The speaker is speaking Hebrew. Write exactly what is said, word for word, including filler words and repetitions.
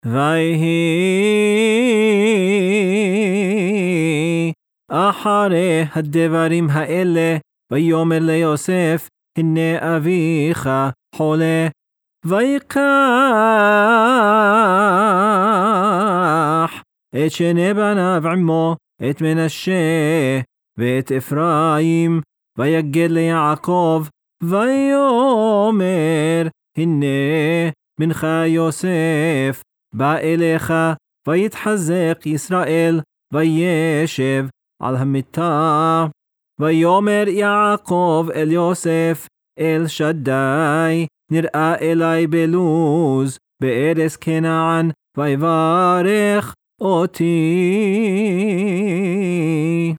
ויהי אחרי הדברים האלה, ויאמר ליוסף, הנה אביך חולה, ויקח את שני בניו עמו, את מנשה ואת אפרים, ויגד ליעקב, ויאמר, הנה בנך יוסף בא אליך, ויתחזק ישראל, וישב על המיטה. ויאמר יעקב אל יוסף, אל שדי נראה אלי בלוז בארץ כנען, ויברך אותי.